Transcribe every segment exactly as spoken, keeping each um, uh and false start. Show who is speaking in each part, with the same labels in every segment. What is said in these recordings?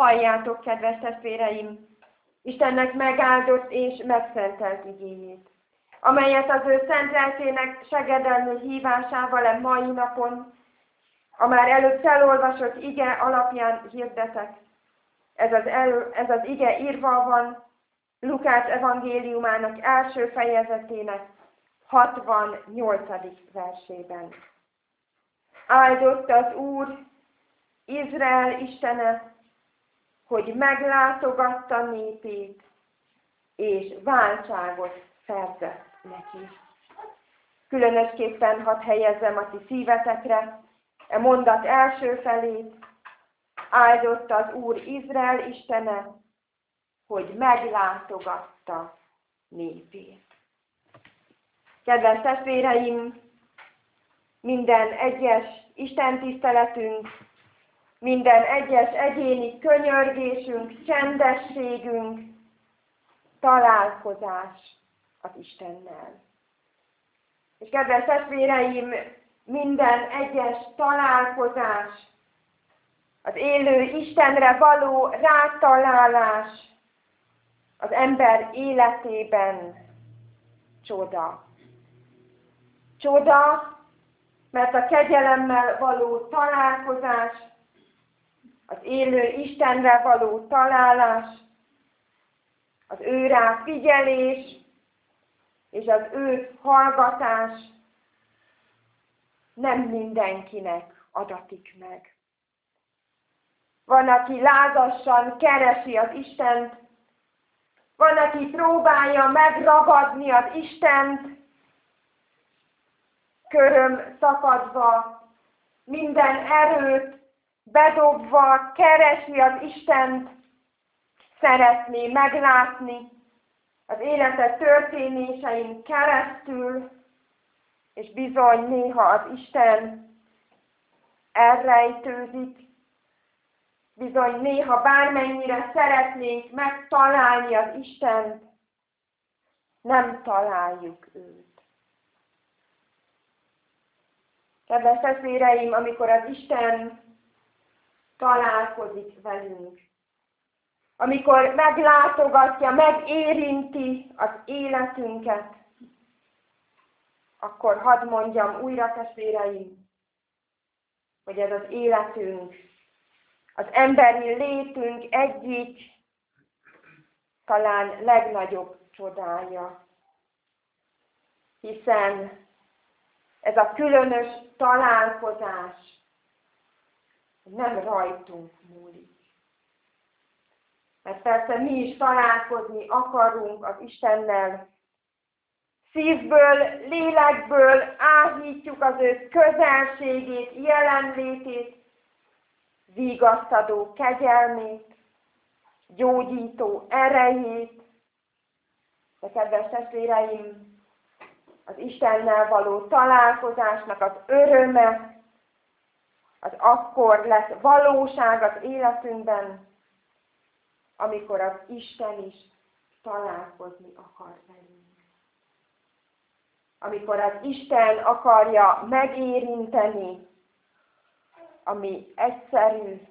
Speaker 1: Halljátok, kedves testvéreim, Istennek megáldott és megszentelt igéjét, amelyet az ő szent lelkének segedelmű hívásával a mai napon, a már előbb felolvasott ige alapján hirdetek. Ez az, elő, ez az ige írva van Lukács evangéliumának első fejezetének hatvannyolcadik versében. Áldott az Úr, Izrael Istene, hogy meglátogatta népét, és váltságot szerzett neki. Különösképpen hadd helyezzem a ti szívetekre e mondat első felét. Áldott az Úr Izrael Istene, hogy meglátogatta népét. Kedves testvéreim, minden egyes istentiszteletünk, minden egyes egyéni könyörgésünk, csendességünk, találkozás az Istennel. És kedves testvéreim, minden egyes találkozás, az élő Istenre való rátalálás az ember életében csoda. Csoda, mert a kegyelemmel való találkozás, az élő Istenre való találás, az ő rá figyelés és az ő hallgatás nem mindenkinek adatik meg. Van, aki lázassan keresi az Istent, van, aki próbálja megragadni az Istent, köröm szakadva, minden erőt bedobva keresi az Istent, szeretné meglátni az élete történésein keresztül, és bizony néha az Isten elrejtőzik, bizony néha bármennyire szeretnénk megtalálni az Istent, nem találjuk őt. Kedves testvéreim, amikor az Isten találkozik velünk, amikor meglátogatja, megérinti az életünket, akkor hadd mondjam újra, testvéreim, hogy ez az életünk, az emberi létünk egyik, talán legnagyobb csodája. Hiszen ez a különös találkozás nem rajtunk múlik. Mert persze mi is találkozni akarunk az Istennel. Szívből, lélekből áhítjuk az ő közelségét, jelenlétét, vigasztadó kegyelmét, gyógyító erejét. De kedves testvéreim, az Istennel való találkozásnak az öröme, az akkor lesz valóság az életünkben, amikor az Isten is találkozni akar velünk. Amikor az Isten akarja megérinteni a mi egyszerű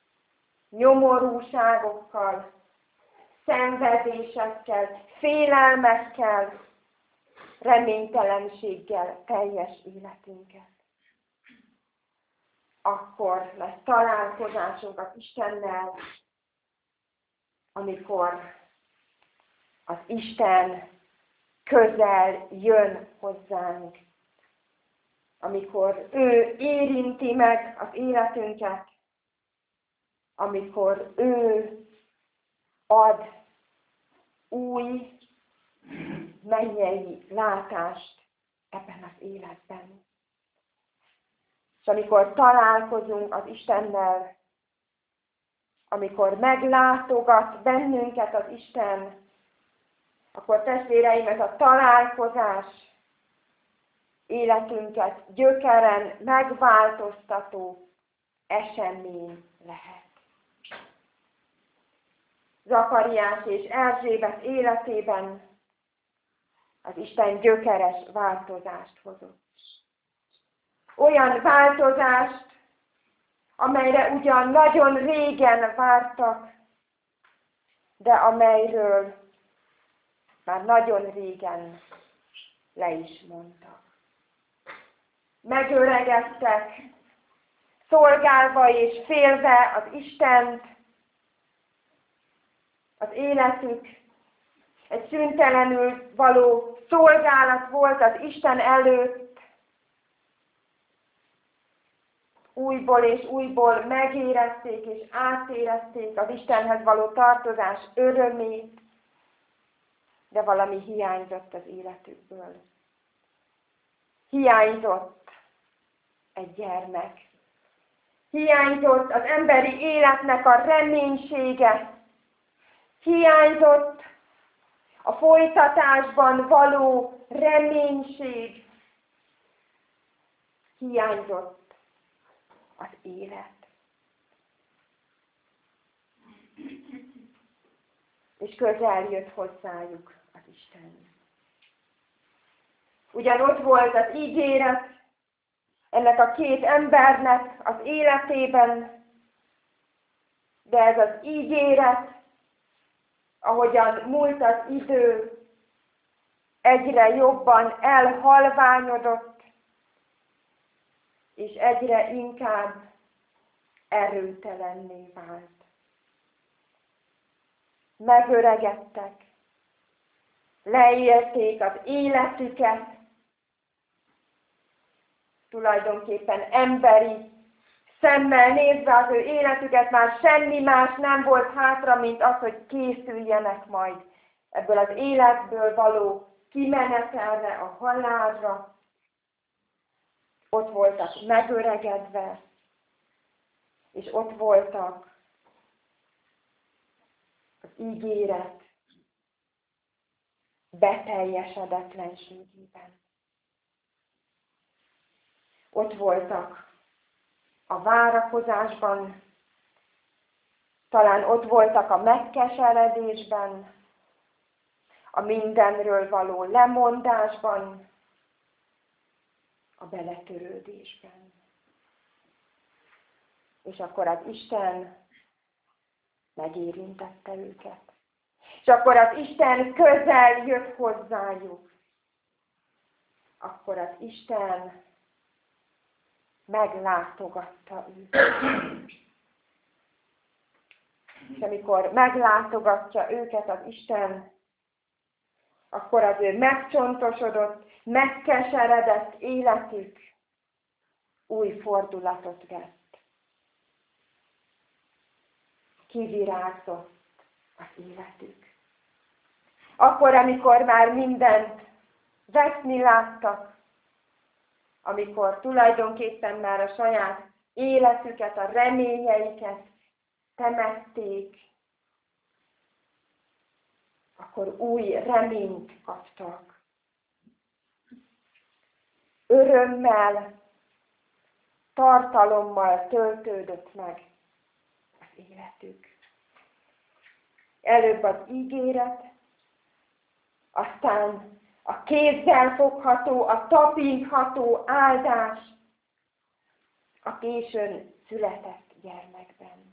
Speaker 1: nyomorúságokkal, szenvedésekkel, félelmekkel, reménytelenséggel teljes életünket. Akkor lesz találkozásunk az Istennel, amikor az Isten közel jön hozzánk, amikor ő érinti meg az életünket, amikor ő ad új mennyei látást ebben az életben. És amikor találkozunk az Istennel, amikor meglátogat bennünket az Isten, akkor testvéreim, ez a találkozás életünket gyökeren megváltoztató esemény lehet. Zakariás és Erzsébet életében az Isten gyökeres változást hozott. Olyan változást, amelyre ugyan nagyon régen vártak, de amelyről már nagyon régen le is mondtak. Megöregedtek, szolgálva és félve az Istent, az életük egy szüntelenül való szolgálat volt az Isten előtt, újból és újból megérezték és átérezték az Istenhez való tartozás örömét, de valami hiányzott az életükből. Hiányzott egy gyermek. Hiányzott az emberi életnek a reménysége. Hiányzott a folytatásban való reménység. Hiányzott az élet. És közel jött hozzájuk az Isten. Ugyan ott volt az ígéret ennek a két embernek az életében, de ez az ígéret, ahogyan múlt az idő, egyre jobban elhalványodott, és egyre inkább erőtelenné vált. Megöregedtek, leélték az életüket, tulajdonképpen emberi szemmel nézve az ő életüket, már semmi más nem volt hátra, mint az, hogy készüljenek majd ebből az életből való kimenetelre, a halálra. Ott voltak megöregedve, és ott voltak az ígéret beteljesedetlenségében. Ott voltak a várakozásban, talán ott voltak a megkeseredésben, a mindenről való lemondásban, a beletörődésben. És akkor az Isten megérintette őket. És akkor az Isten közel jött hozzájuk. Akkor az Isten meglátogatta őket. És amikor meglátogatja őket az Isten, akkor az ő megcsontosodott, megkeseredett életük új fordulatot vett. Kivirágzott az életük. Akkor, amikor már mindent veszni láttak, amikor tulajdonképpen már a saját életüket, a reményeiket temették, akkor új reményt kaptak. Örömmel, tartalommal töltődött meg az életük. Előbb az ígéret, aztán a kézzel fogható, a tapintható áldás a későn született gyermekben.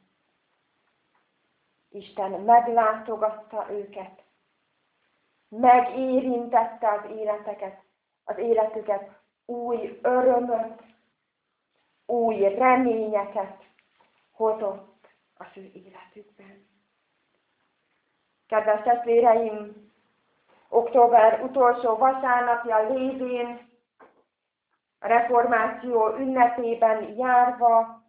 Speaker 1: Isten meglátogatta őket, megérintette az életeket, az életüket, új örömöt, új reményeket hozott az ő életükben. Kedves testvéreim, október utolsó vasárnapja lévén, a reformáció ünnepében járva,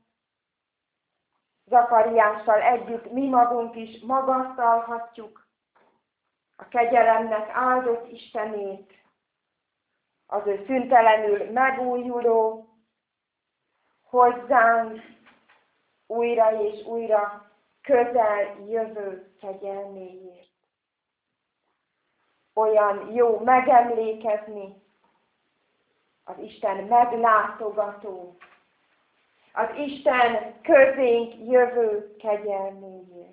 Speaker 1: Zakariással együtt mi magunk is magasztalhatjuk a kegyelemnek áldott Istenét, az ő szüntelenül megújuló, hozzánk újra és újra közel jövő kegyelméért. Olyan jó megemlékezni az Isten meglátogató, az Isten közénk jövő kegyelméért.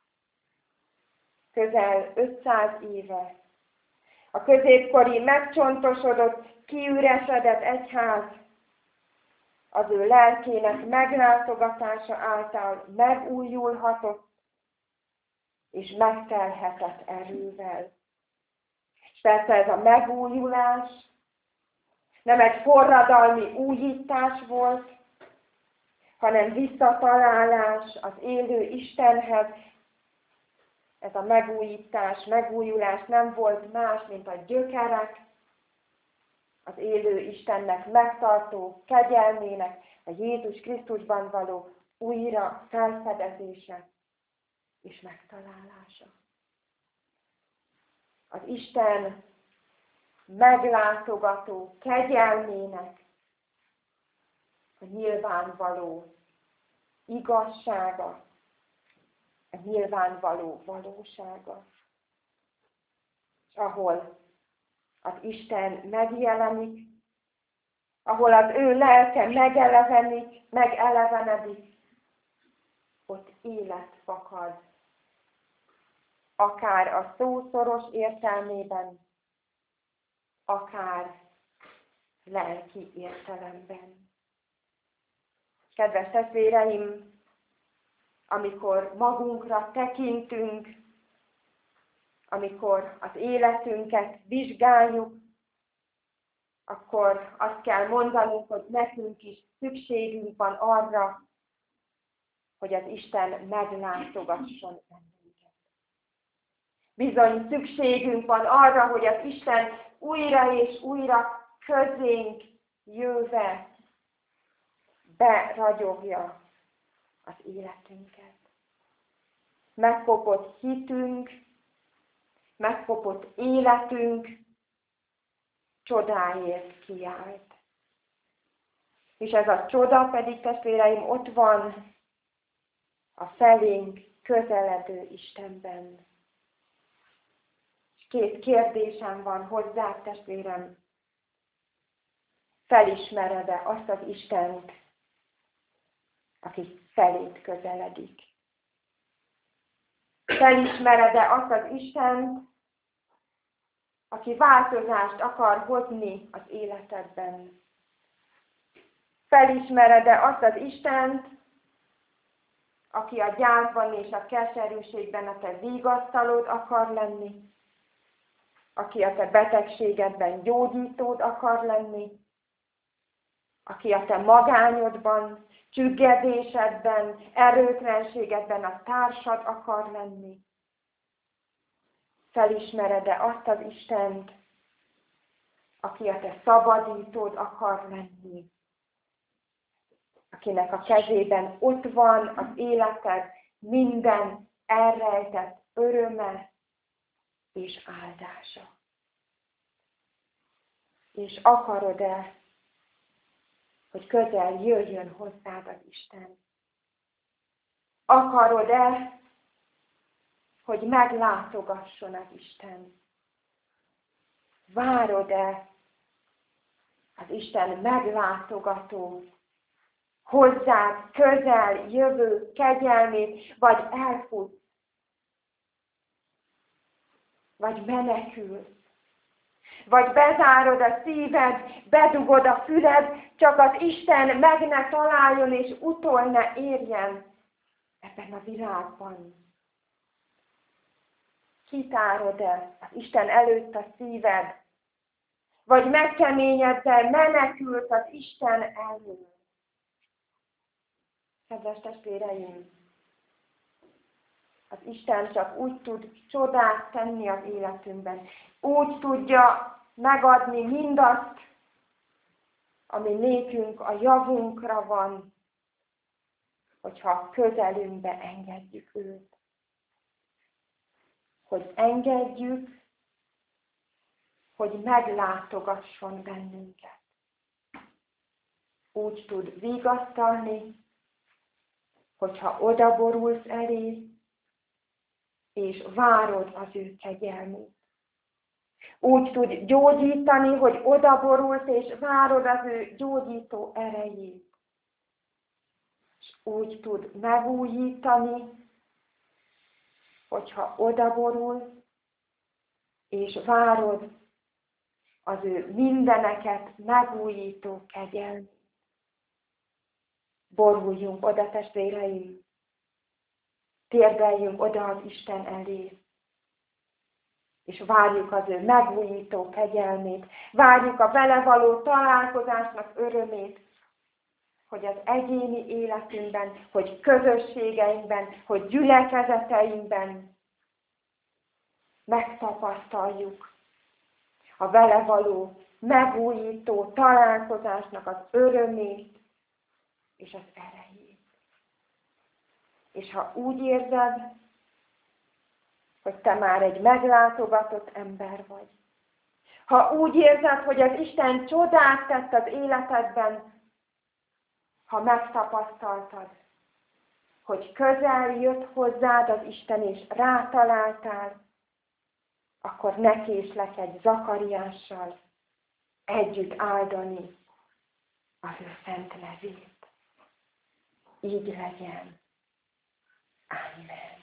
Speaker 1: Közel ötszáz éve a középkori megcsontosodott, kiüresedett egyház az ő lelkének meglátogatása által megújulhatott, és megtelhetett erővel. És persze ez a megújulás nem egy forradalmi újítás volt, hanem visszatalálás az élő Istenhez. Ez a megújítás, megújulás nem volt más, mint a gyökerek, az élő Istennek megtartó kegyelmének, a Jézus Krisztusban való újra felfedezése és megtalálása. Az Isten meglátogató kegyelmének a nyilvánvaló igazsága, a nyilvánvaló valósága. És ahol az Isten megjelenik, ahol az ő lelke megelevenik, megelevenedik, ott élet fakad. Akár a szó szoros értelmében, akár lelki értelemben. Kedves testvéreim, amikor magunkra tekintünk, amikor az életünket vizsgáljuk, akkor azt kell mondanunk, hogy nekünk is szükségünk van arra, hogy az Isten meglátogasson bennünket. Bizony szükségünk van arra, hogy az Isten újra és újra közénk jöve beragyogja az életünket. Megkopott hitünk, megkopott életünk csodáért kiállt. És ez a csoda pedig, testvéreim, ott van a felénk közeledő Istenben. És két kérdésem van hozzá, testvérem. Felismered-e azt az Istent, aki feléd közeledik? Felismered-e azt az Istent, aki változást akar hozni az életedben? Felismered-e azt az Istent, aki a gyászban és a keserűségben a te vigasztalód akar lenni? Aki a te betegségedben gyógyítód akar lenni? Aki a te magányodban, csüggedésedben, erőtlenségedben a társad akar lenni? Felismered-e azt az Istent, aki a te szabadítód akar lenni? Akinek a kezében ott van az életed minden elrejtett öröme és áldása. És akarod-e, hogy közel jöjjön hozzád az Isten? Akarod-e, hogy meglátogasson az Isten? Várod-e az Isten meglátogató, hozzád közel jövő kegyelmét, vagy elfutsz, vagy menekülsz, vagy bezárod a szíved, bedugod a füled, csak az Isten meg ne találjon és utol ne érjen ebben a világban. Kitárod-e az Isten előtt a szíved, vagy megkeményedve menekülsz az Isten elől? Kedves testvéreim, az Isten csak úgy tud csodát tenni az életünkben. Úgy tudja megadni mindazt, ami nékünk a javunkra van, hogyha közelünkbe engedjük őt. Hogy engedjük, hogy meglátogasson bennünket. Úgy tud vigasztalni, hogyha odaborulsz elé, és várod az ő kegyelmét. Úgy tud gyógyítani, hogy odaborulsz, és várod az ő gyógyító erejét. És úgy tud megújítani, hogyha odaborulsz, és várod az ő mindeneket megújító kegyelmét. boruljunk oda, testvéreim, térdeljünk oda az Isten elé, és várjuk az ő megújító kegyelmét, várjuk a vele való találkozásnak örömét, hogy az egyéni életünkben, hogy közösségeinkben, hogy gyülekezeteinkben megtapasztaljuk a vele való megújító találkozásnak az örömét és az erejét. És ha úgy érzed, hogy te már egy meglátogatott ember vagy, ha úgy érzed, hogy az Isten csodát tett az életedben, ha megtapasztaltad, hogy közel jött hozzád az Isten és rátaláltál, akkor ne késlkedj Zakariással együtt áldani az ő szent nevét. Így legyen. Amen.